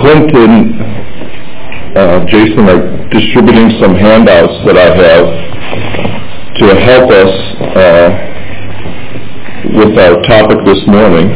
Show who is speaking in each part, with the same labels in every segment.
Speaker 1: Clint and Jason are distributing some handouts that I have to help us with our topic this morning.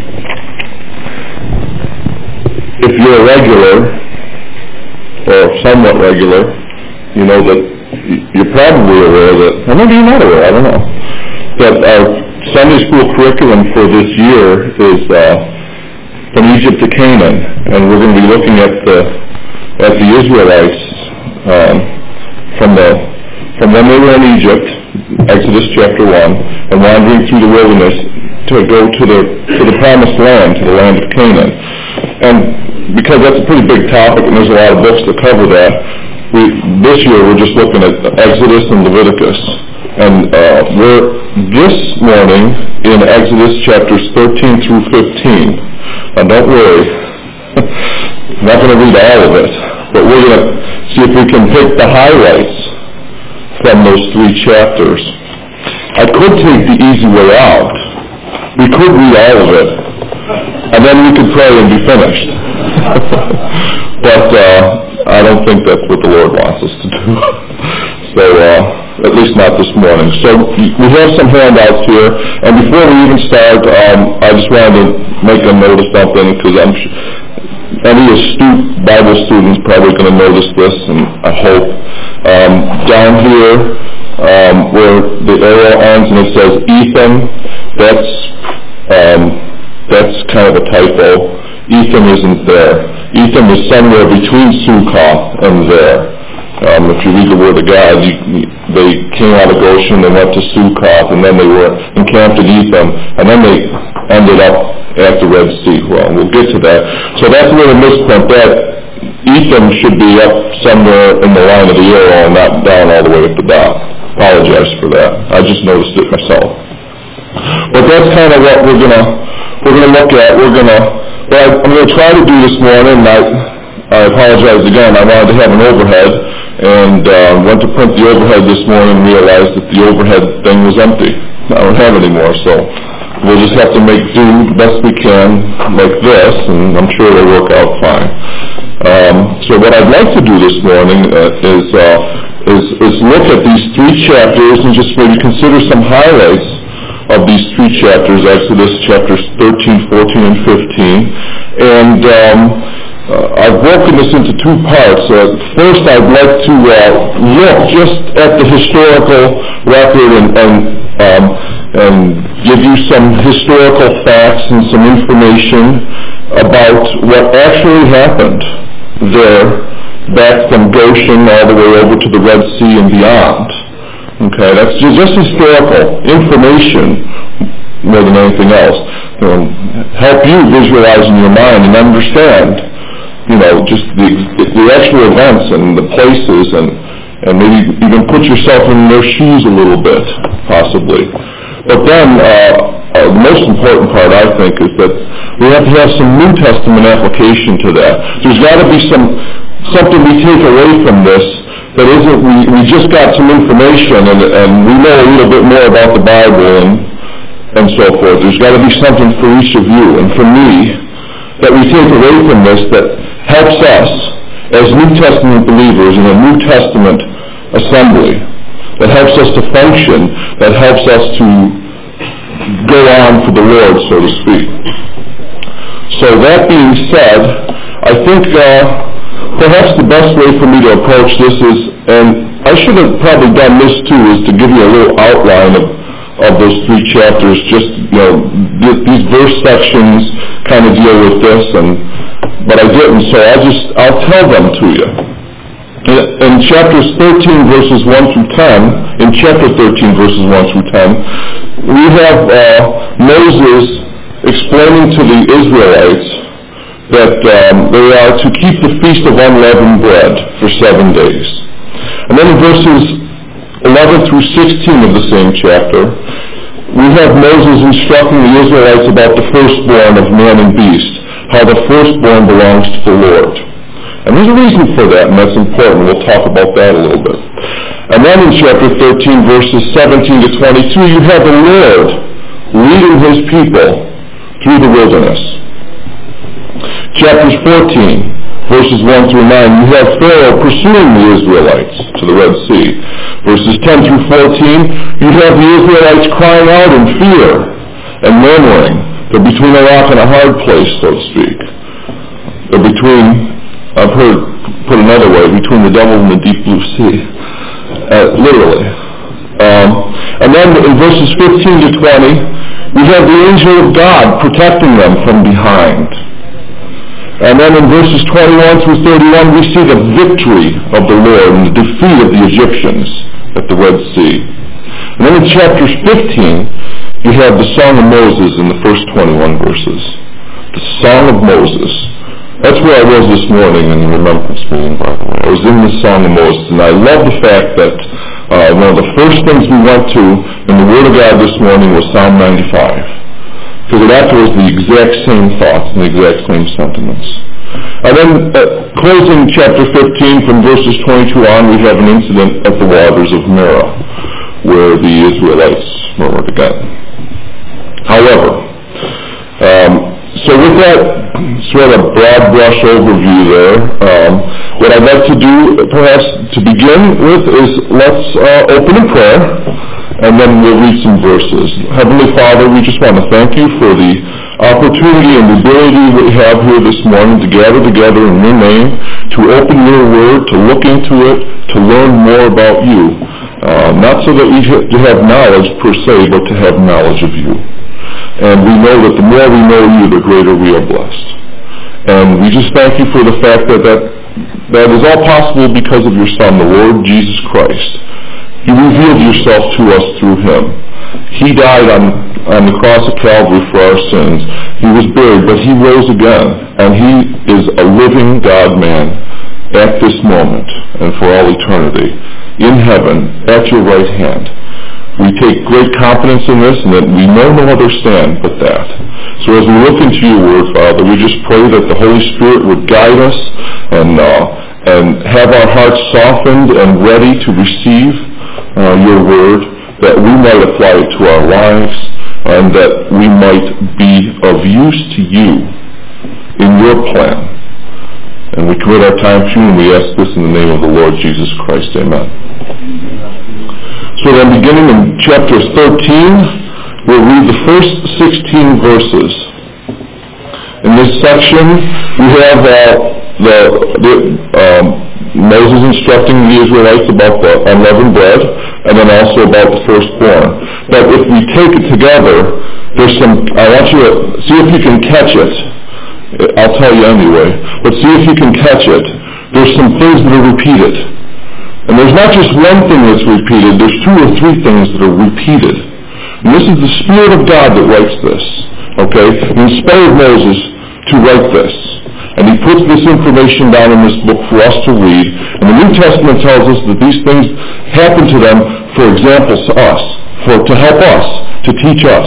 Speaker 1: If you're a regular, or somewhat regular, you know that you're probably aware that, or maybe you're not aware, I don't know, that our Sunday school curriculum for this year is From Egypt to Canaan, and we're going to be looking at the Israelites from when they were in Egypt, Exodus chapter 1, and wandering through the wilderness to go to the promised land, to the land of Canaan. And because that's a pretty big topic, and there's a lot of books that cover that, this year we're just looking at Exodus and Leviticus. And we're this morning in Exodus chapters 13 through 15. Now don't worry, I'm not going to read all of it, but we're going to see if we can pick the highlights from those 3 chapters. I could take the easy way out. We could read all of it, and then we could pray and be finished. But I don't think that's what the Lord wants us to do. So, at least not this morning. So we have some handouts here, and before we even start, I just wanted to make a note of something, because I'm sure any astute Bible student's probably going to notice this, and I hope. Down here, where the arrow ends and it says Ethan, that's kind of a typo. Ethan isn't there. Ethan is somewhere between Sukkot and there. If you read the Word of God, they came out of Goshen and went to Sukkot, and then they were encamped at Etham, and then they ended up at the Red Sea. Well, we'll get to that. So that's a little misprint. That Etham should be up somewhere in the line of the arrow and not down all the way at the bottom. Apologize for that. I just noticed it myself. But that's kind of what we're gonna look at. I'm gonna try to do this morning. I apologize again. I wanted to have an overhead, and went to print the overhead this morning and realized that the overhead thing was empty. I don't have any more, so we'll just have to make do the best we can like this, and I'm sure it'll work out fine. So what I'd like to do this morning is look at these 3 chapters and just maybe consider some highlights of these 3 chapters, Exodus chapters 13, 14, and 15. And I've broken this into 2 parts. First, I'd like to look just at the historical record and give you some historical facts and some information about what actually happened there, back from Goshen all the way over to the Red Sea and beyond. Okay, that's just historical information more than anything else. Help you visualize in your mind and understand, just the actual events and the places, and maybe even put yourself in their shoes a little bit, possibly. But then, the most important part, I think, is that we have to have some New Testament application to that. There's got to be something we take away from this that isn't, we just got some information and we know a little bit more about the Bible and so forth. There's got to be something for each of you and for me that we take away from this that helps us as New Testament believers in a New Testament assembly, that helps us to function, that helps us to go on for the Lord, so to speak. So that being said, I think perhaps the best way for me to approach this is, and I should have probably done this too, is to give you a little outline of those 3 chapters. Just, these verse sections kind of deal with this, but I didn't, so I'll tell them to you. In chapters 13 verses 1 through 10, in chapter 13 verses 1 through 10, we have Moses explaining to the Israelites that they are to keep the Feast of Unleavened Bread for 7 days. And then in verses 11 through 16 of the same chapter, we have Moses instructing the Israelites about the firstborn of man and beast, how the firstborn belongs to the Lord. And there's a reason for that, and that's important. We'll talk about that a little bit. And then in chapter 13, verses 17 to 22, you have the Lord leading his people through the wilderness. Chapters 14 Verses 1 through 9, you have Pharaoh pursuing the Israelites to the Red Sea. Verses 10 through 14, you have the Israelites crying out in fear and murmuring. They're between a rock and a hard place, so to speak. They're between, I've heard put another way, between the devil and the deep blue sea. Literally. And then in verses 15 to 20, we have the angel of God protecting them from behind. And then in verses 21 through 31, we see the victory of the Lord and the defeat of the Egyptians at the Red Sea. And then in chapter 15, you have the Song of Moses in the first 21 verses. The Song of Moses. That's where I was this morning in the remembrance meeting, by the way. I was in the Song of Moses, and I love the fact that one of the first things we went to in the Word of God this morning was Psalm 95. Because it echoes the exact same thoughts and the exact same sentiments. And then closing chapter 15 from verses 22 on, we have an incident at the waters of Merah, where the Israelites murmured again. However, so with that sort of broad brush overview there, what I'd like to do perhaps to begin with is let's open in prayer, and then we'll read some verses. Heavenly Father, we just want to thank you for the opportunity and the ability we have here this morning to gather together in your name, to open your word, to look into it, to learn more about you. Not so that we have knowledge per se, but to have knowledge of you. And we know that the more we know you, the greater we are blessed. And we just thank you for the fact that is all possible because of your Son, the Lord Jesus Christ. You revealed yourself to us through him. He died on the cross of Calvary for our sins. He was buried, but he rose again. And he is a living God-man at this moment and for all eternity in heaven at your right hand. We take great confidence in this, and that we know no other stand but that. So as we look into your word, Father, we just pray that the Holy Spirit would guide us and have our hearts softened and ready to receive your word, that we might apply it to our lives, and that we might be of use to you in your plan. And we commit our time to you, and we ask this in the name of the Lord Jesus Christ. Amen. So then beginning in chapter 13, we'll read the first 16 verses. In this section, we have Moses instructing the Israelites about the unleavened bread, and then also about the firstborn. But if we take it together, I want you to see if you can catch it. I'll tell you anyway, but see if you can catch it. There's some things that are repeated. And there's not just one thing that's repeated, there's two or three things that are repeated. And this is the Spirit of God that writes this. Okay? He inspired Moses to write this. And he puts this information down in this book for us to read. And the New Testament tells us that these things happen to them for examples to us, to help us, to teach us.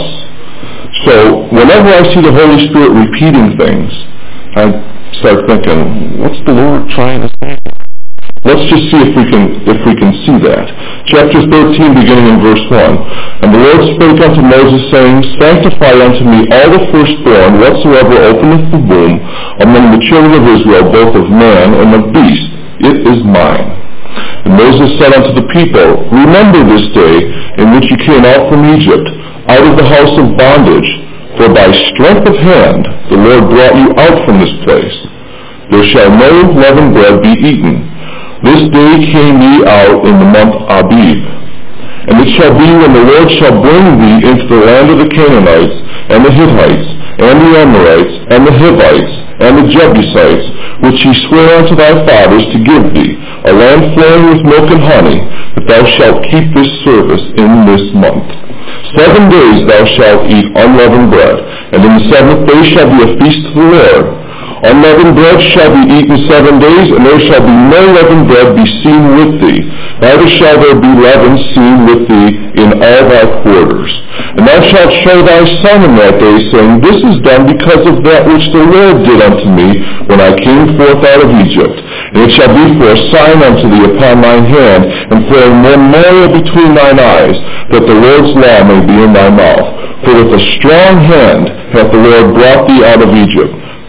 Speaker 1: So whenever I see the Holy Spirit repeating things, I start thinking, what's the Lord trying to say? Let's just see if we can see that. Chapter 13, beginning in verse 1. And the Lord spake unto Moses, saying, Sanctify unto me all the firstborn, whatsoever openeth the womb, among the children of Israel, both of man and of beast. It is mine. And Moses said unto the people, Remember this day in which you came out from Egypt, out of the house of bondage, for by strength of hand the Lord brought you out from this place. There shall no leavened bread be eaten. This day came ye out in the month Abib. And it shall be when the Lord shall bring thee into the land of the Canaanites, and the Hittites, and the Amorites, and the Hivites, and the Jebusites, which he sware unto thy fathers to give thee, a land flowing with milk and honey, that thou shalt keep this service in this month. 7 days thou shalt eat unleavened bread, and in the 7th day shall be a feast to the Lord. Unleavened bread shall be eaten 7 days, and there shall be no leavened bread be seen with thee. Neither shall there be leaven seen with thee in all thy quarters. And thou shalt show thy son in that day, saying, This is done because of that which the Lord did unto me when I came forth out of Egypt. And it shall be for a sign unto thee upon thine hand, and for a memorial between thine eyes, that the Lord's law may be in thy mouth. For with a strong hand hath the Lord brought thee out of Egypt.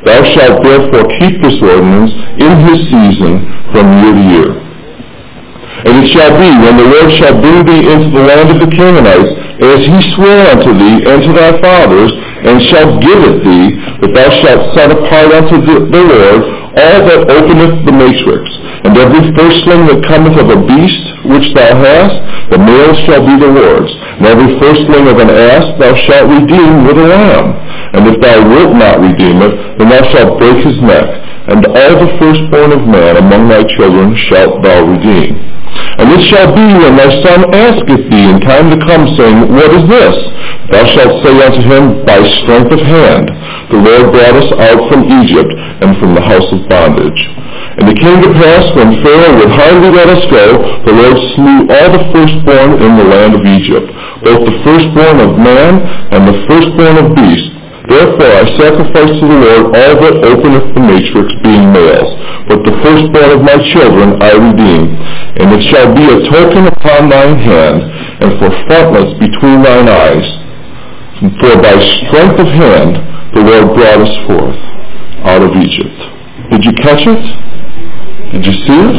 Speaker 1: Thou shalt therefore keep this ordinance in his season from year to year. And it shall be, when the Lord shall bring thee into the land of the Canaanites, as he swore unto thee and to thy fathers, and shall give it thee, that thou shalt set apart unto the Lord all that openeth the matrix, and every firstling that cometh of a beast which thou hast, the male shall be the Lord's. And every firstling of an ass thou shalt redeem with a lamb. And if thou wilt not redeem it, then thou shalt break his neck. And all the firstborn of man among thy children shalt thou redeem. And it shall be, when thy son asketh thee in time to come, saying, What is this? Thou shalt say unto him, By strength of hand the Lord brought us out from Egypt and from the house of bondage. And it came to pass, when Pharaoh would hardly let us go, the Lord slew all the firstborn in the land of Egypt, both the firstborn of man and the firstborn of beast. Therefore I sacrifice to the Lord all that openeth the matrix, being males. But the firstborn of my children I redeem. And it shall be a token upon thine hand, and for frontlets between thine eyes. For by strength of hand the Lord brought us forth out of Egypt. Did you catch it? Did you see it?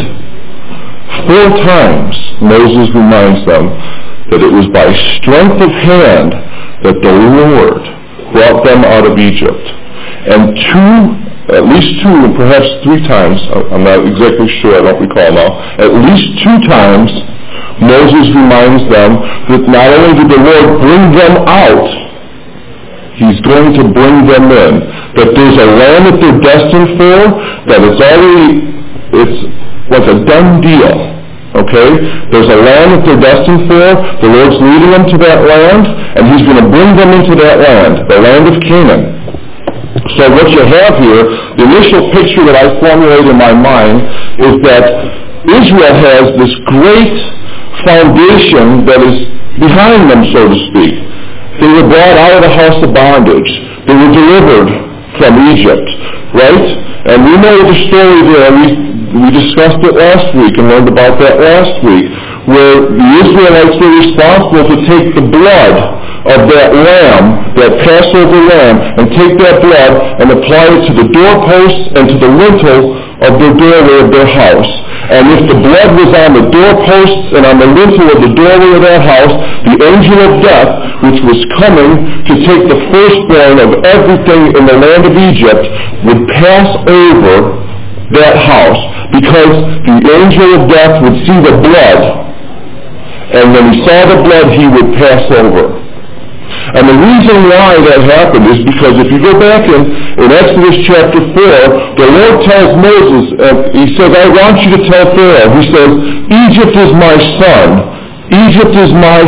Speaker 1: 4 times Moses reminds them that it was by strength of hand that the Lord brought them out of Egypt. And at least two, and perhaps 3 times, I'm not exactly sure, I don't recall now, at least 2 times Moses reminds them that not only did the Lord bring them out, he's going to bring them in. That there's a land that they're destined for, that it's like a done deal. Okay? There's a land that they're destined for. The Lord's leading them to that land, and he's going to bring them into that land, the land of Canaan. So what you have here, the initial picture that I formulate in my mind is that Israel has this great foundation that is behind them, so to speak. They were brought out of the house of bondage. They were delivered from Egypt, right? And we know the story there. We discussed it last week and learned about that last week, where the Israelites were responsible to take the blood of that lamb, that Passover lamb, and take that blood and apply it to the doorposts and to the lintel of their doorway of their house. And if the blood was on the doorposts and on the lintel of the doorway of that house, the angel of death, which was coming to take the firstborn of everything in the land of Egypt, would pass over that house, because the angel of death would see the blood, and when he saw the blood, he would pass over. And the reason why that happened is because if you go back in Exodus chapter 4, the Lord tells Moses, he says, I want you to tell Pharaoh, he says, Egypt is my son. Egypt is my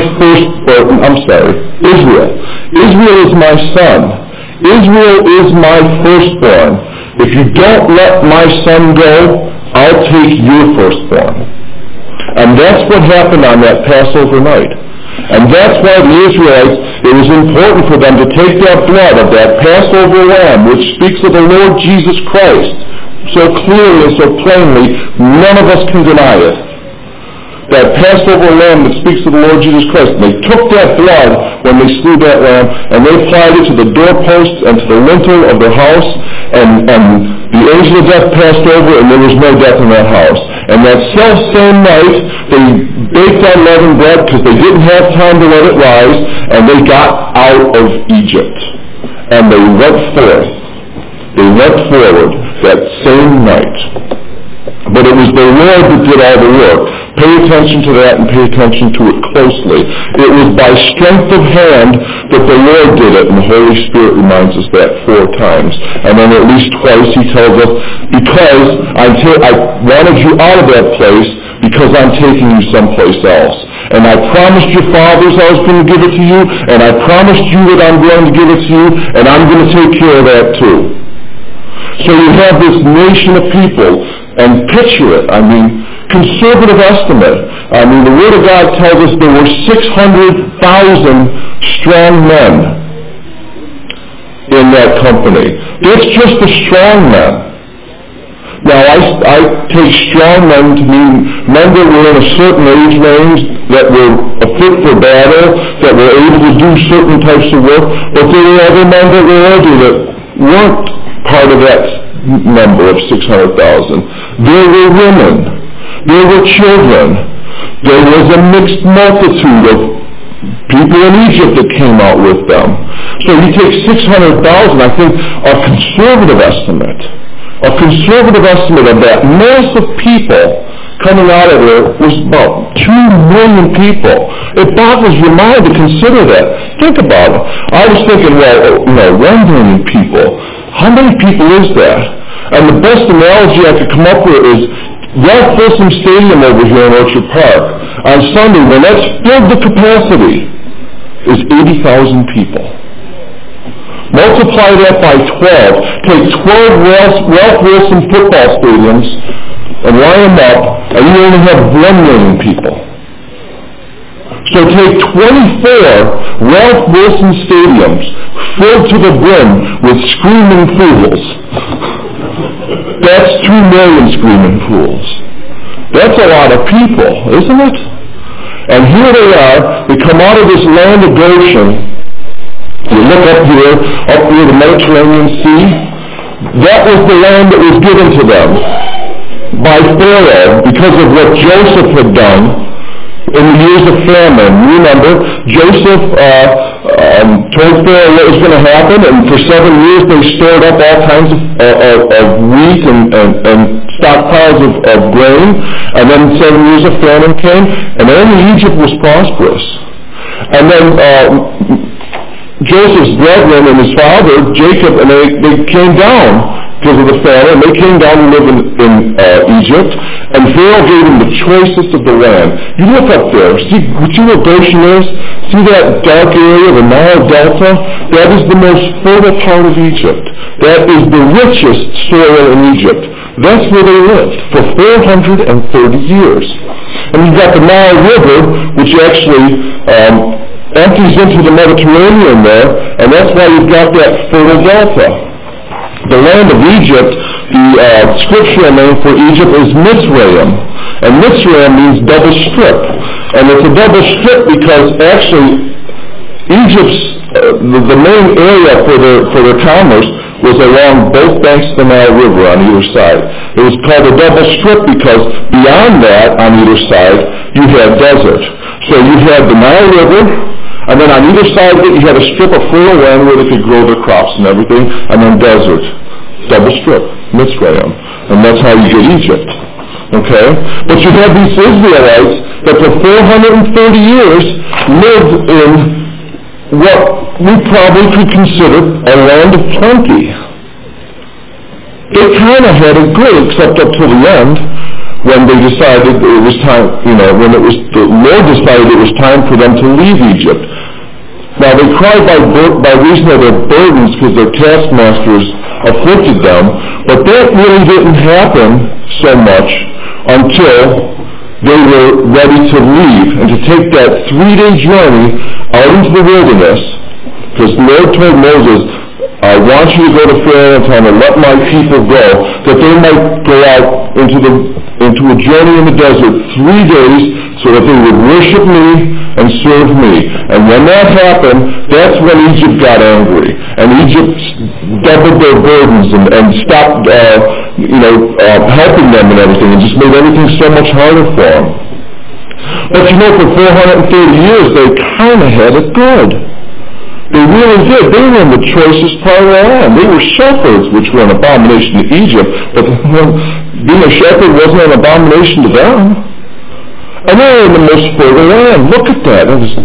Speaker 1: Israel. Israel is my son. Israel is my firstborn. If you don't let my son go, I'll take your firstborn. And that's what happened on that Passover night. And that's why the Israelites, it was important for them to take that blood of that Passover lamb, which speaks of the Lord Jesus Christ, so clearly and so plainly, none of us can deny it. That Passover lamb that speaks of the Lord Jesus Christ. They took that blood when they slew that lamb, and they applied it to the doorposts and to the lintel of their house, and the angel of death passed over, and there was no death in that house. And that same night, they baked unleavened bread because they didn't have time to let it rise, and they got out of Egypt. And they went forth. They went forward that same night. But it was the Lord that did all the work. Pay attention to that and pay attention to it closely. It was by strength of hand that the Lord did it, and the Holy Spirit reminds us that 4 times. And then at least twice he tells us, because I wanted you out of that place because I'm taking you someplace else. And I promised your fathers I was going to give it to you, and I promised you that I'm going to give it to you, and I'm going to take care of that too. So you have this nation of people, and picture it, conservative estimate. The Word of God tells us there were 600,000 strong men in that company. That's just the strong men. Now, I take strong men to mean men that were in a certain age range, that were fit for battle, that were able to do certain types of work, but there were other men that were older that weren't part of that number of 600,000. There were women. There were children. There was a mixed multitude of people in Egypt that came out with them. So you take 600,000, I think a conservative estimate of that mass of people coming out of there was about 2 million people. It boggles your mind to consider that. Think about it. I was thinking, 1 million people. How many people is that? And the best analogy I could come up with is Ralph Wilson Stadium over here in Orchard Park. On Sunday, when that's filled to capacity, is 80,000 people. Multiply that by 12. Take 12 Ralph Wilson football stadiums and line them up, and you only have 1 million people. So take 24 Ralph Wilson stadiums filled to the brim with screaming fools. That's 2 million screaming fools. That's a lot of people, isn't it? And here they are. They come out of this land of Goshen. You look up here the Mediterranean Sea. That was the land that was given to them by Pharaoh because of what Joseph had done in the years of famine. Remember, Joseph told Pharaoh what was going to happen, and for 7 years they stored up all kinds of wheat and stockpiles of grain, and then 7 years of famine came, and only Egypt was prosperous. And then Joseph's brethren and his father, Jacob, and they came down because of the famine. They came down to live in Egypt, and Pharaoh gave them the choicest of the land. You look up there, see what Goshen is? See that dark area, the Nile Delta? That is the most fertile part of Egypt. That is the richest soil in Egypt. That's where they lived for 430 years. And you've got the Nile River, which actually empties into the Mediterranean there, and that's why you've got that fertile delta. The land of Egypt, the scriptural name for Egypt is Mizraim, and Mizraim means double strip. And it's a double strip because actually Egypt's, the main area for their commerce was along both banks of the Nile River on either side. It was called a double strip because beyond that, on either side, you had desert. So you had the Nile River, and then on either side of it, you had a strip of fertile land where they could grow their crops and everything, and then desert. Double strip, Mizraim. And that's how you get Egypt. Okay? But you had these Israelites that for 430 years lived in what we probably could consider a land of plenty. They kind of had it good, except up to the end, when they decided it was time, when the Lord decided it was time for them to leave Egypt. Now they cried by reason of their burdens because their taskmasters afflicted them, but that really didn't happen so much until they were ready to leave and to take that 3-day journey out into the wilderness, because the Lord told Moses, I want you to go to Pharaoh and tell him to let my people go, that they might go out into a journey in the desert 3 days so that they would worship me and serve me. And when that happened, that's when Egypt got angry. And Egypt doubled their burdens and stopped helping them and everything, and just made everything so much harder for them. But for 430 years, they kind of had it good. They really did. They were in the choicest part of the land. They were shepherds, which were an abomination to Egypt, but being a shepherd wasn't an abomination to them. And they were in the most fertile land. Look at that.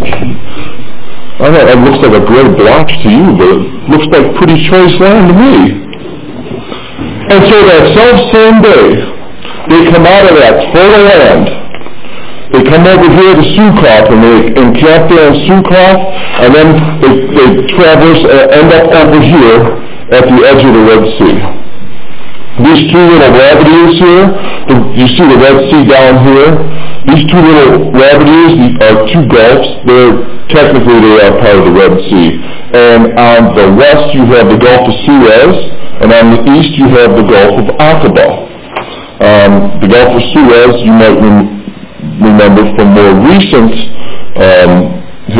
Speaker 1: I know it looks like a great blotch to you, but it looks like pretty choice land to me. And so that self-same day, they come out of that fertile land. They come over here to Succoth, and they encamp there in Succoth, and then they traverse and end up over here at the edge of the Red Sea. These two little rabbit ears here, you see the Red Sea down here? These two little rabbit ears are two gulfs. Technically they are part of the Red Sea. And on the west you have the Gulf of Suez, and on the east you have the Gulf of Aqaba. The Gulf of Suez, you might remember from more recent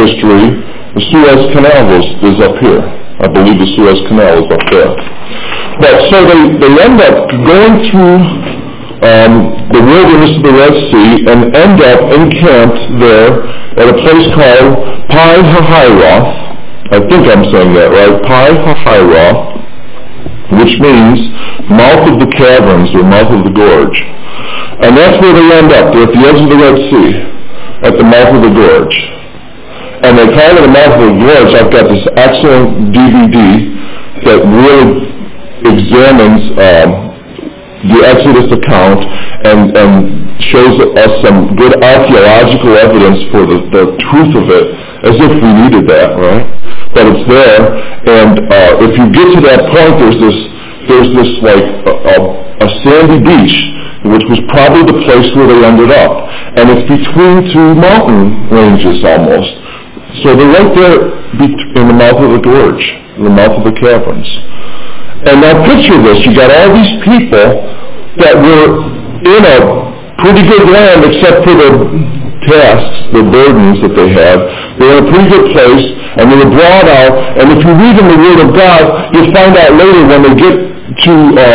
Speaker 1: history, the Suez Canal is up here. I believe the Suez Canal is up there. But so they end up going through the wilderness of the Red Sea and end up encamped there at a place called Pi-hahiroth. I think I'm saying that right, Pi-hahiroth, which means mouth of the caverns or mouth of the gorge. And that's where they end up. They're at the edge of the Red Sea, at the mouth of the gorge. And they call it the mouth of the gorge. I've got this excellent DVD that really examines the Exodus account and shows us some good archaeological evidence for the truth of it, as if we needed that, right? But it's there, and if you get to that point, there's this like a sandy beach, which was probably the place where they ended up, and it's between two mountain ranges almost. So they're right there in the mouth of the gorge, in the mouth of the caverns. And now picture this, you got all these people that were in a pretty good land except for the tasks, the burdens that they had. They were in a pretty good place, and they were brought out, and if you read in the Word of God, you'll find out later when they get to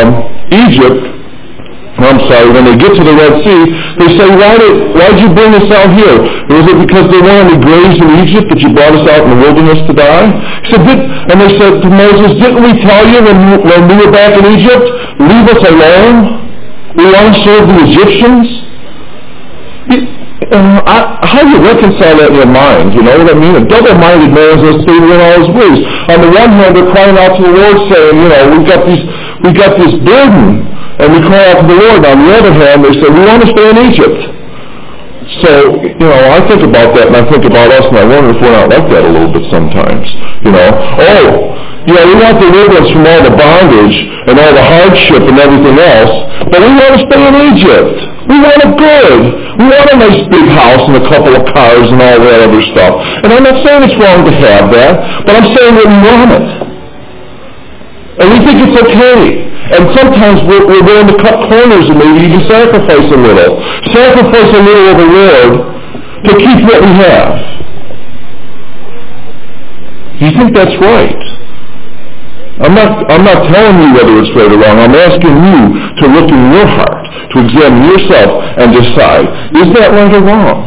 Speaker 1: when they get to the Red Sea, they say, why did you bring us out here? Was it because there weren't any graves in Egypt that you brought us out in the wilderness to die? He said, and they said to Moses, didn't we tell you when we were back in Egypt, leave us alone? We want to serve the Egyptians? How do you reconcile that in your mind? You know what I mean? A double-minded man is unstable in all his ways. On the one hand, they're crying out to the Lord saying, we got this burden, and we cry out to the Lord. On the other hand, they say, we want to stay in Egypt. So, I think about that, and I think about us, and I wonder if we're not like that a little bit sometimes. We want deliverance from all the bondage and all the hardship and everything else, but we want to stay in Egypt. We want it good. We want a nice big house and a couple of cars and all that other stuff. And I'm not saying it's wrong to have that, but I'm saying that we want it. And we think it's okay. And sometimes we're willing to cut corners and maybe even sacrifice a little. Sacrifice a little of the Lord to keep what we have. Do you think that's right? I'm not telling you whether it's right or wrong. I'm asking you to look in your heart, to examine yourself and decide, is that right or wrong?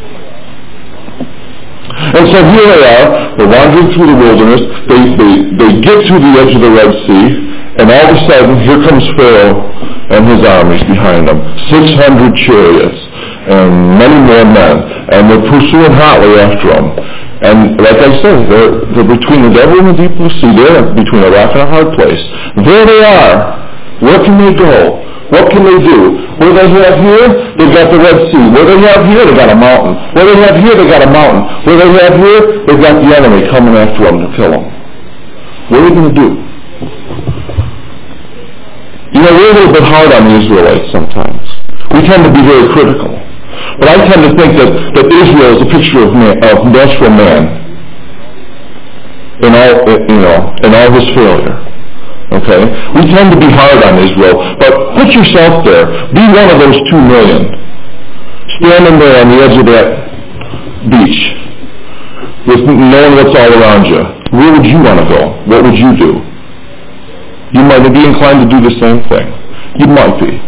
Speaker 1: And so here they are, they're wandering through the wilderness, they get to the edge of the Red Sea, and all of a sudden, here comes Pharaoh and his armies behind them, 600 chariots, and many more men, and they're pursuing hotly after them. And like I said, they're between the devil and the deep blue sea. They're between a rock and a hard place. There they are. Where can they go? What can they do? What do they have here? They've got the Red Sea. What do they have here? They've got a mountain. What do they have here? They've got a mountain. What do they have here? They've got the enemy coming after them to kill them. What are they going to do? We're a little bit hard on the Israelites sometimes. We tend to be very critical. But I tend to think that Israel is a picture of natural man in all his failure. Okay? We tend to be hard on Israel, but put yourself there. Be one of those 2 million. Standing there on the edge of that beach with knowing what's all around you. Where would you want to go? What would you do? You might be inclined to do the same thing. You might be.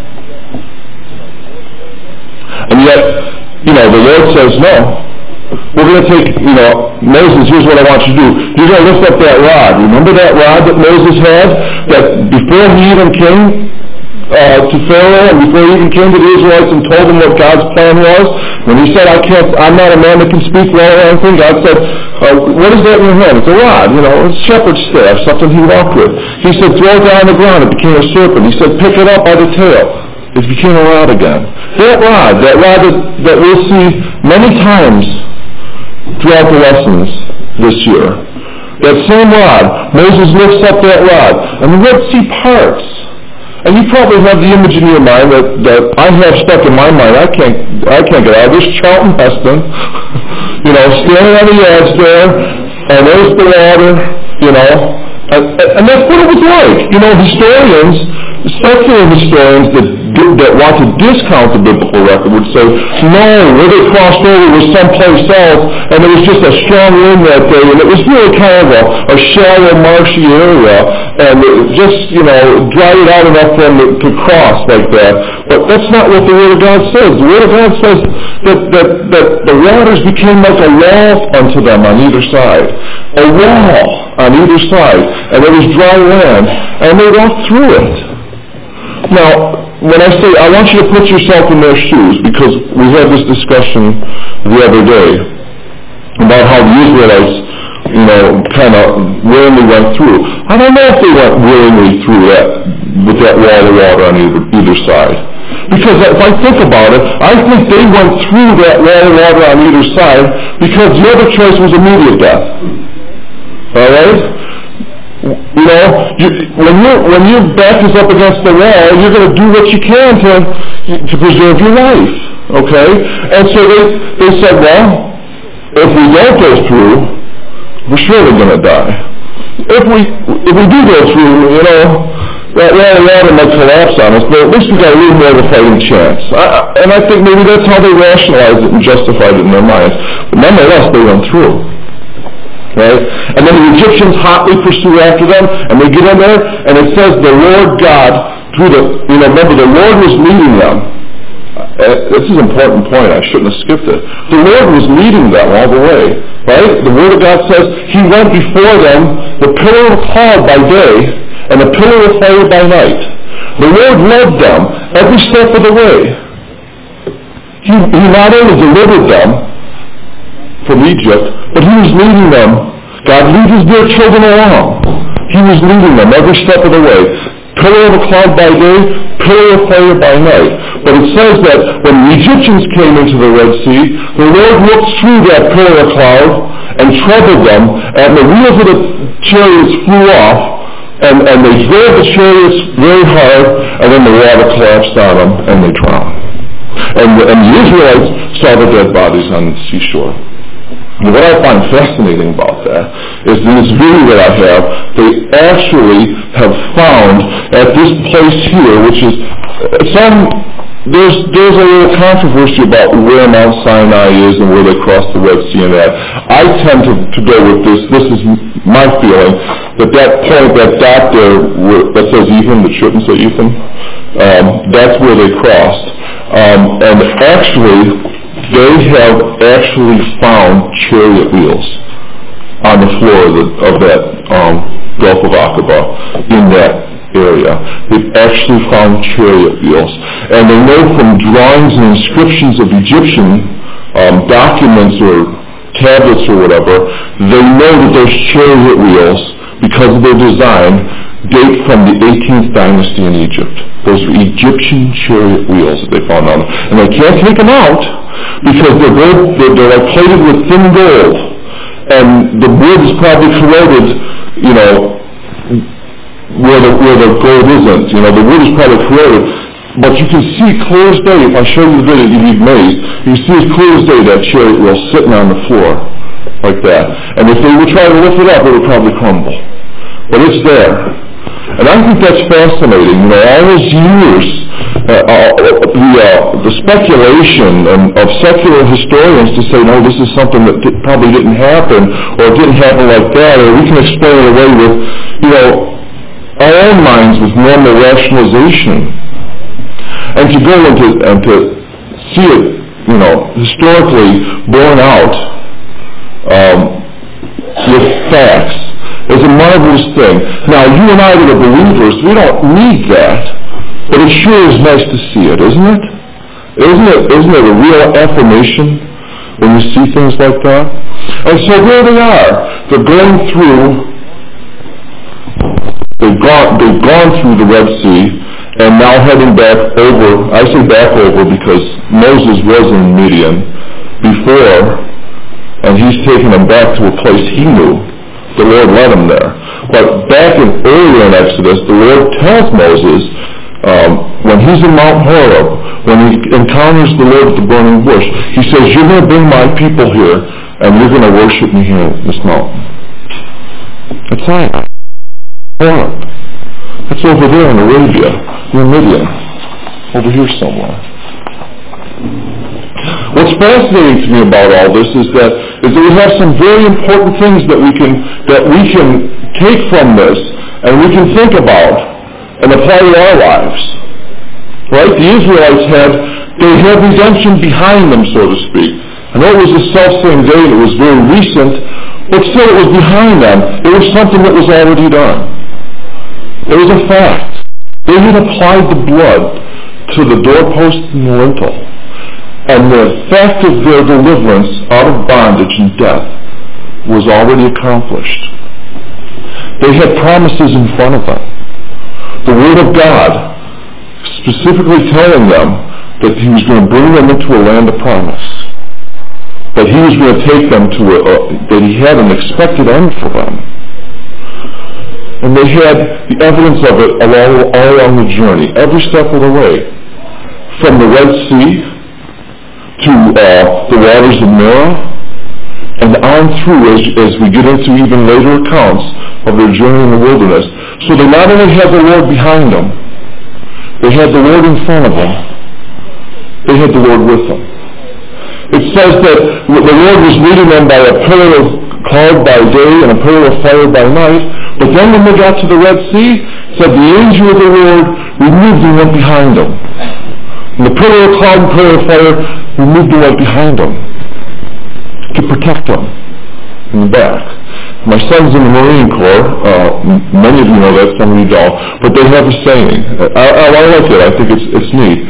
Speaker 1: And yet, the Lord says, no. We're going to take, Moses, here's what I want you to do. You're going to lift up that rod. Remember that rod that Moses had? That before he even came to Pharaoh and before he even came to the Israelites and told them what God's plan was, when he said, I'm not a man that can speak well or anything, God said, what is that in your hand? It's a rod, it's a shepherd's staff, something he walked with. He said, throw it down on the ground, it became a serpent. He said, pick it up by the tail. It became a rod again. That rod that we'll see many times throughout the lessons this year. That same rod, Moses lifts up that rod, and the Red Sea parts. And you probably have the image in your mind that I have stuck in my mind. I can't get out. There's Charlton Heston, standing on the edge there, and there's the water, and that's what it was like. Historians, secular historians that want to discount the biblical record would say, no, where they crossed over was someplace else, and there was just a strong wind that day, and it was really kind of a shallow, marshy area, just, dry it out enough for them to cross like that. But that's not what the Word of God says. The Word of God says that the waters became like a wall unto them on either side. A wall on either side. And there was dry land. And they walked through it. Now, when I say, I want you to put yourself in their shoes, because we had this discussion the other day about how the Israelites, kind of willingly went through. I don't know if they went willingly through that, with that wall of water on either side. Because if I think about it, I think they went through that wall of water on either side because the other choice was immediate death. All right? When your back is up against the wall, you're going to do what you can to preserve your life. Okay? And so they said, well, if we don't go through, we're surely going to die. If we do go through, that wall of water might collapse on us, but at least we got a little more of a fighting chance. And I think maybe that's how they rationalized it and justified it in their minds. But nonetheless, they went through. Right? And then the Egyptians hotly pursue after them, and they get in there, and it says the Lord God, remember the Lord was leading them. This is an important point. I shouldn't have skipped it. The Lord was leading them all the way. Right? The Word of God says He went before them, the pillar of cloud by day, and the pillar of fire by night. The Lord led them every step of the way. He not only delivered them from Egypt, but He was leading them. God leads their children along. He was leading them every step of the way. Pillar of a cloud by day, pillar of fire by night. But it says that when the Egyptians came into the Red Sea, the Lord looked through that pillar of cloud and troubled them, and the wheels of the chariots flew off, and they drove the chariots very hard, and then the water collapsed on them, and they drowned. And the Israelites saw the dead bodies on the seashore. And what I find fascinating about that is in this video that I have, they actually have found at this place here, which is there's a little controversy about where Mount Sinai is and where they crossed the Red Sea and that. I tend to go with this. This is my feeling that point, that dot there that says Ethan, that shouldn't say Ethan, that's where they crossed. And actually, they have actually found chariot wheels on the floor of that Gulf of Aqaba in that area. They've actually found chariot wheels. And they know from drawings and inscriptions of Egyptian documents or tablets or whatever, they know that those chariot wheels, because of their design, date from the 18th dynasty in Egypt. Those are Egyptian chariot wheels that they found on them. And they can't take them out because they're like plated with thin gold. And the wood is probably corroded, where the gold isn't. The wood is probably corroded. But you can see clear as day, if I show you the video, you'd be amazed. You can see as clear as day that chariot wheel sitting on the floor like that. And if they would try to lift it up, it would probably crumble. But it's there. And I think that's fascinating. All those years, the speculation of secular historians to say, no, this is something that probably didn't happen, or it didn't happen like that, or we can explain it away with, our own minds with normal rationalization. And to go and to see it, historically borne out with facts is a marvelous thing. Now, you and I that are believers, we don't need that, but it sure is nice to see it, isn't it? Isn't it a real affirmation when you see things like that? And so there they are. They're going through, they've gone through the Red Sea, and now heading back over. I say back over because Moses was in Midian before, and he's taken them back to a place he knew. The Lord led him there. But back earlier in Exodus, the Lord tells Moses, when he's in Mount Horeb, when he encounters the Lord at the burning bush, he says, you're going to bring my people here, and you're going to worship me here on this mountain. That's right. Horeb. That's over there in Arabia, near Midian. Over here somewhere. What's fascinating to me about all this is that we have some very important things that we can take from this and we can think about and apply to our lives. Right? The Israelites had redemption behind them, so to speak. I know it was the self-same day, and it was very recent, but still it was behind them. It was something that was already done. It was a fact. They had applied the blood to the doorpost and the lintel, and the fact of their deliverance out of bondage and death was already accomplished. They had promises in front of them. The Word of God specifically telling them that He was going to bring them into a land of promise, that He was going to take them to that He had an expected end for them. And they had the evidence of it all along the journey, every step of the way, from the Red Sea to the waters of Marah, and on through as we get into even later accounts of their journey in the wilderness. So they not only had the Lord behind them, they had the Lord in front of them, they had the Lord with them. It says that the Lord was leading them by a pillar of cloud by day and a pillar of fire by night, but then when they got to the Red Sea, it said the angel of the Lord removed and went behind them. And the pillar of cloud and pillar of fire removed and went behind them to protect them in the back. My son's in the Marine Corps. Many of you know that, some of you don't. But they have a saying. I like it. I think it's neat.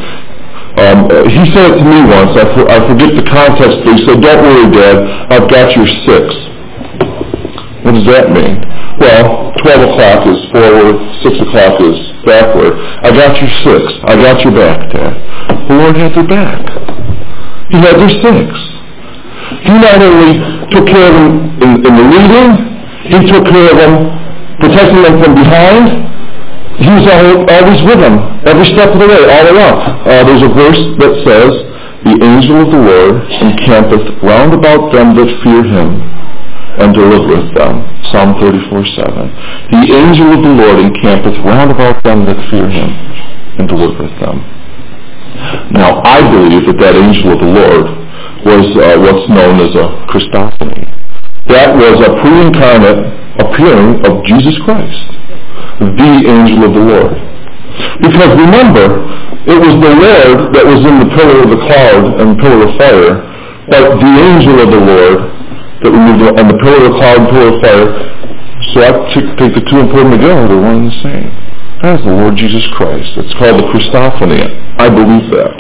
Speaker 1: He said it to me once. I forget the context, but he said, "Don't worry, Dad. I've got your 6. What does that mean? Well, 12 o'clock is forward, 6 o'clock is backward. I got your 6. I got your back, Dad. The Lord had their back. He had their 6. He not only took care of them in the leading, He took care of them, protecting them from behind. He was always with them, every step of the way, all along. There's a verse that says, "The angel of the Lord encampeth round about them that fear Him, and delivereth them." Psalm 34:7. The angel of the Lord encampeth round about them that fear Him, and delivereth them. Now, I believe that angel of the Lord was what's known as a Christophany. That was a pre-incarnate appearing of Jesus Christ, the angel of the Lord. Because remember, it was the Lord that was in the pillar of the cloud and pillar of fire, but the angel of the Lord that removed on the pillar of the cloud and pillar of fire. So I take the two and put them together, they're one and the same. That is the Lord Jesus Christ. It's called the Christophany. I believe that.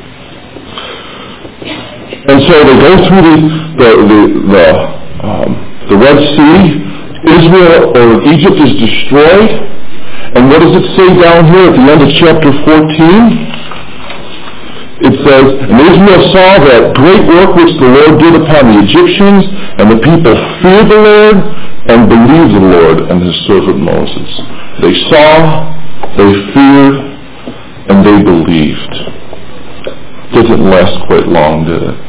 Speaker 1: And so they go through the Red Sea. Israel or Egypt is destroyed. And what does it say down here at the end of chapter 14? It says, "And Israel saw that great work which the Lord did upon the Egyptians, and the people feared the Lord and believed the Lord and His servant Moses." They saw, they feared, and they believed. Didn't last quite long, did it?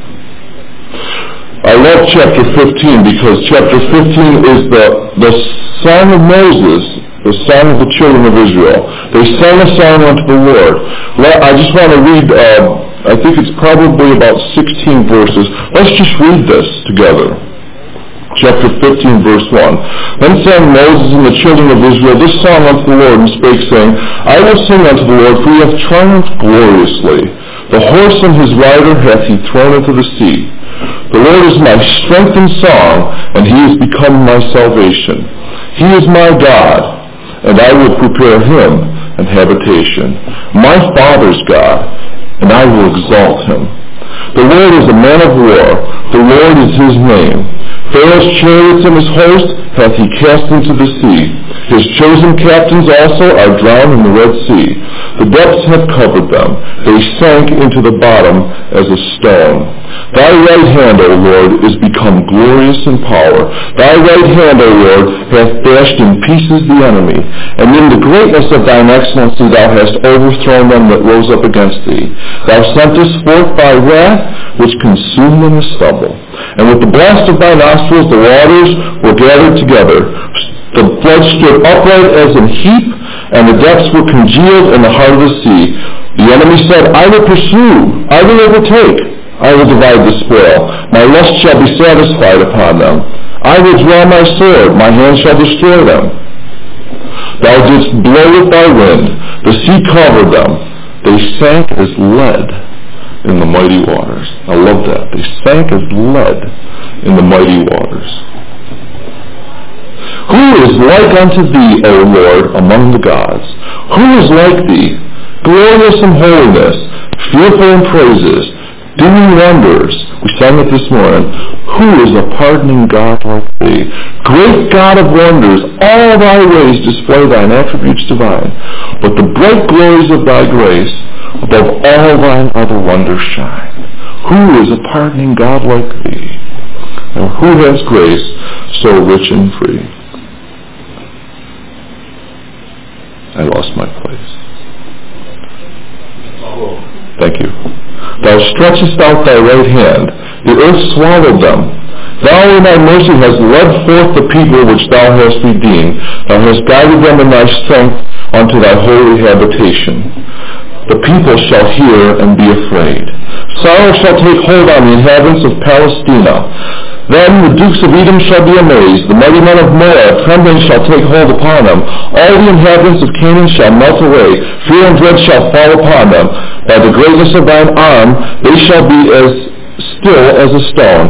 Speaker 1: I love chapter 15 because chapter 15 is the song of Moses, the song of the children of Israel. They sang a song unto the Lord. I just want to read, I think it's probably about 16 verses. Let's just read this together. Chapter 15, verse 1. "Then sang Moses and the children of Israel this song unto the Lord, and spake, saying, I will sing unto the Lord, for He hath triumphed gloriously. The horse and his rider hath He thrown into the sea. The Lord is my strength and song, and He is become my salvation. He is my God, and I will prepare Him an habitation. My Father's God, and I will exalt Him. The Lord is a man of war. The Lord is His name. Pharaoh's chariots and his host hath He cast into the sea. His chosen captains also are drowned in the Red Sea. The depths have covered them. They sank into the bottom as a stone. Thy right hand, O Lord, is become glorious in power. Thy right hand, O Lord, hath dashed in pieces the enemy. And in the greatness of Thine excellency Thou hast overthrown them that rose up against Thee. Thou sentest forth Thy wrath, which consumed them as stubble. And with the blast of Thy nostrils the waters were gathered together. The flood stood upright as an heap, and the depths were congealed in the heart of the sea. The enemy said, I will pursue, I will overtake, I will divide the spoil. My lust shall be satisfied upon them. I will draw my sword, my hand shall destroy them. Thou didst blow with thy wind. The sea covered them. They sank as lead in the mighty waters. I love that. They sank as lead in the mighty waters. Who is like unto thee, O Lord, among the gods? Who is like thee, glorious in holiness, fearful in praises, doing wonders? We sang it this morning. Who is a pardoning God like thee? Great God of wonders, all thy ways display thine attributes divine. But the bright glories of thy grace above all thine other wonders shine. Who is a pardoning God like thee? And who has grace so rich and free? I lost my place. Thank you. Thou stretchest out thy right hand. The earth swallowed them. Thou in thy mercy hast led forth the people which thou hast redeemed. Thou hast guided them in thy strength unto thy holy habitation. The people shall hear and be afraid. Sorrow shall take hold on the inhabitants of Palestina. Then the dukes of Edom shall be amazed. The mighty men of Moab, trembling shall take hold upon them. All the inhabitants of Canaan shall melt away. Fear and dread shall fall upon them. By the greatness of thine arm they shall be as still as a stone.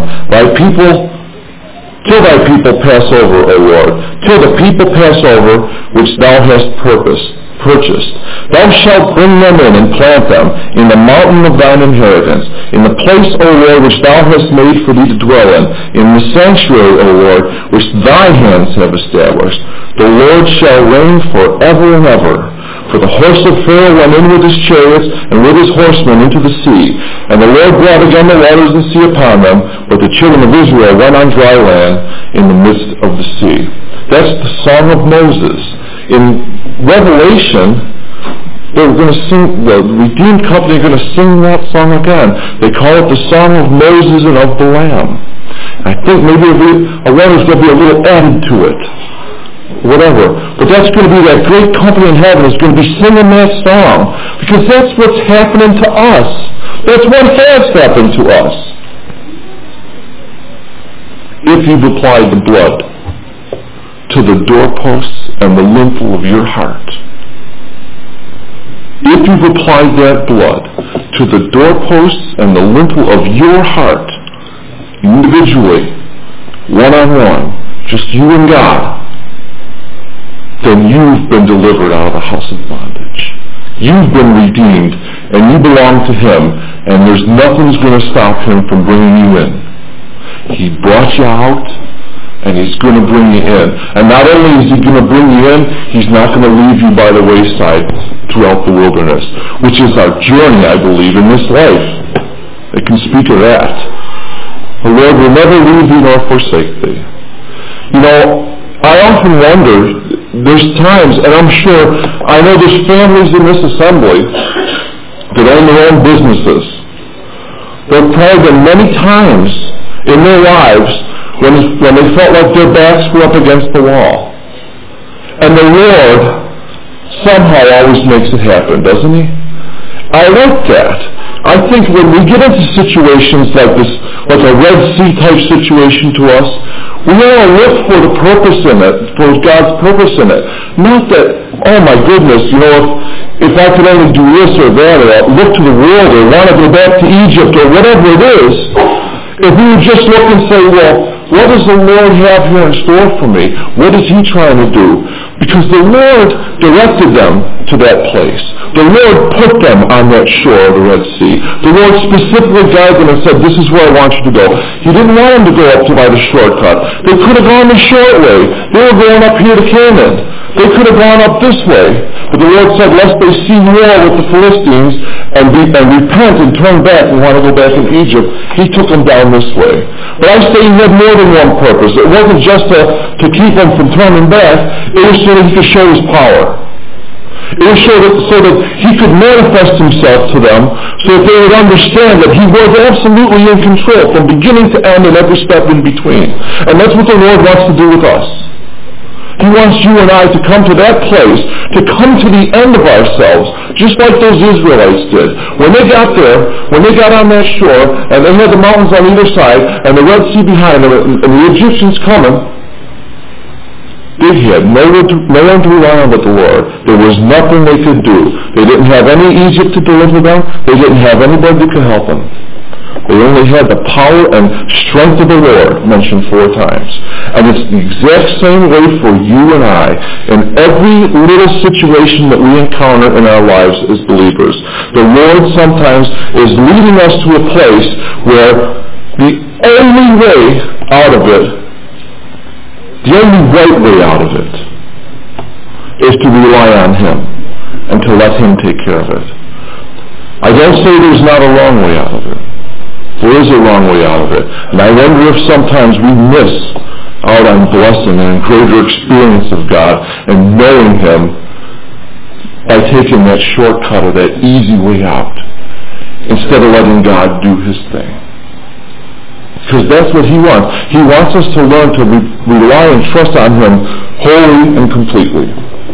Speaker 1: Till thy people pass over, O Lord. Till the people pass over which thou hast purchased. Thou shalt bring them in and plant them in the mountain of thine inheritance, in the place, O Lord, which thou hast made for thee to dwell in the sanctuary, O Lord, which thy hands have established. The Lord shall reign forever and ever. For the horse of Pharaoh went in with his chariots and with his horsemen into the sea. And the Lord brought again the waters of the sea upon them, but the children of Israel went on dry land in the midst of the sea. That's the Song of Moses. In Revelation, they're going to sing, the Redeemed Company are going to sing that song again. They call it the Song of Moses and of the Lamb. I think maybe a letter is going to be a little added to it. Whatever. But that's going to be that great company in heaven is going to be singing that song. Because that's what's happening to us. That's what has happened to us. If you've applied the blood to the doorposts and the lintel of your heart. If you've applied that blood to the doorposts and the lintel of your heart, individually, one-on-one, just you and God, then you've been delivered out of the house of bondage. You've been redeemed, and you belong to Him, and there's nothing's going to stop Him from bringing you in. He brought you out, and He's going to bring you in. And not only is He going to bring you in, He's not going to leave you by the wayside throughout the wilderness, which is our journey, I believe, in this life. It can speak of that. The Lord will never leave thee nor forsake thee. You know, I often wonder, there's times, and I'm sure, I know there's families in this assembly that own their own businesses. There have probably been many times in their lives when they felt like their backs were up against the wall. And the Lord somehow always makes it happen, doesn't He? I like that. I think when we get into situations like this, like a Red Sea type situation to us, we want to look for the purpose in it, for God's purpose in it. Not that, oh my goodness, you know, if I could only do this or that, or look to the world, or want to go back to Egypt, or whatever it is, if we would just look and say, well, what does the Lord have here in store for me? What is He trying to do? Because the Lord directed them to that place. The Lord put them on that shore of the Red Sea. The Lord specifically guided them and said, this is where I want you to go. He didn't want them to go up by the shortcut. They could have gone the short way. They were going up here to Canaan. They could have gone up this way. But the Lord said, lest they see war with the Philistines and repent and turn back and want to go back in Egypt, He took them down this way. But I say He had more than one purpose. It wasn't just to keep them from turning back. It was so that He could show His power. It was so that He could manifest Himself to them, so that they would understand that He was absolutely in control from beginning to end and every step in between. And that's what the Lord wants to do with us. He wants you and I to come to that place, to come to the end of ourselves, just like those Israelites did. When they got there, when they got on that shore, and they had the mountains on either side, and the Red Sea behind them, and the Egyptians coming, They had no one to rely on but the Lord. There was nothing they could do. They didn't have any Egypt to deliver them. They didn't have anybody that could help them. They only had the power and strength of the Lord, mentioned 4 times. And it's the exact same way for you and I in every little situation that we encounter in our lives as believers. The Lord sometimes is leading us to a place where the only way out of it, the only right way out of it, is to rely on Him and to let Him take care of it. I don't say there's not a wrong way out of it. There is a wrong way out of it. And I wonder if sometimes we miss out on blessing and greater experience of God and knowing Him by taking that shortcut or that easy way out instead of letting God do His thing. Because that's what He wants. He wants us to learn to rely and trust on Him wholly and completely.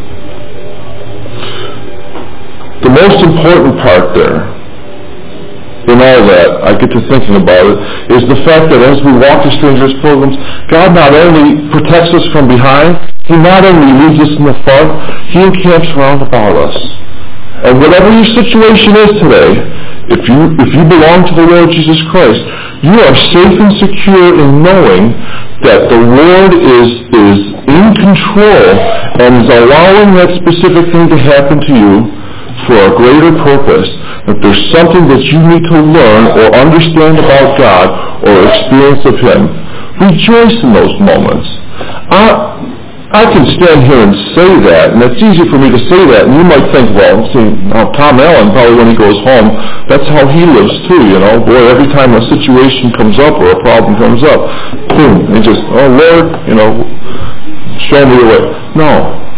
Speaker 1: The most important part there in all that, I get to thinking about it, is the fact that as we walk the Strangers Pilgrims, God not only protects us from behind, He not only leads us in the front, He encamps round about us. And whatever your situation is today, if you belong to the Lord Jesus Christ, you are safe and secure in knowing that the Lord is in control and is allowing that specific thing to happen to you for a greater purpose. If there's something that you need to learn or understand about God or experience of Him, rejoice in those moments. I can stand here and say that, and it's easy for me to say that, and you might think, well, see, Tom Allen, probably when he goes home, that's how he lives too, you know. Boy, every time a situation comes up or a problem comes up, boom, and just, oh Lord, you know, show me the way. No.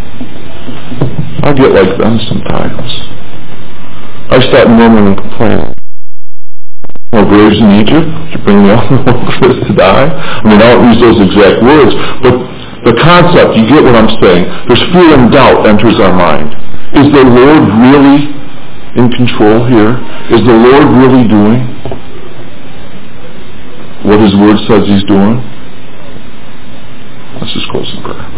Speaker 1: I get like them sometimes. I start murmuring and complaining. More graves in Egypt? You bring me all Chris to die? I mean, I don't use those exact words, but the concept, you get what I'm saying. There's fear and doubt enters our mind. Is the Lord really in control here? Is the Lord really doing what His Word says He's doing? Let's just close in prayer.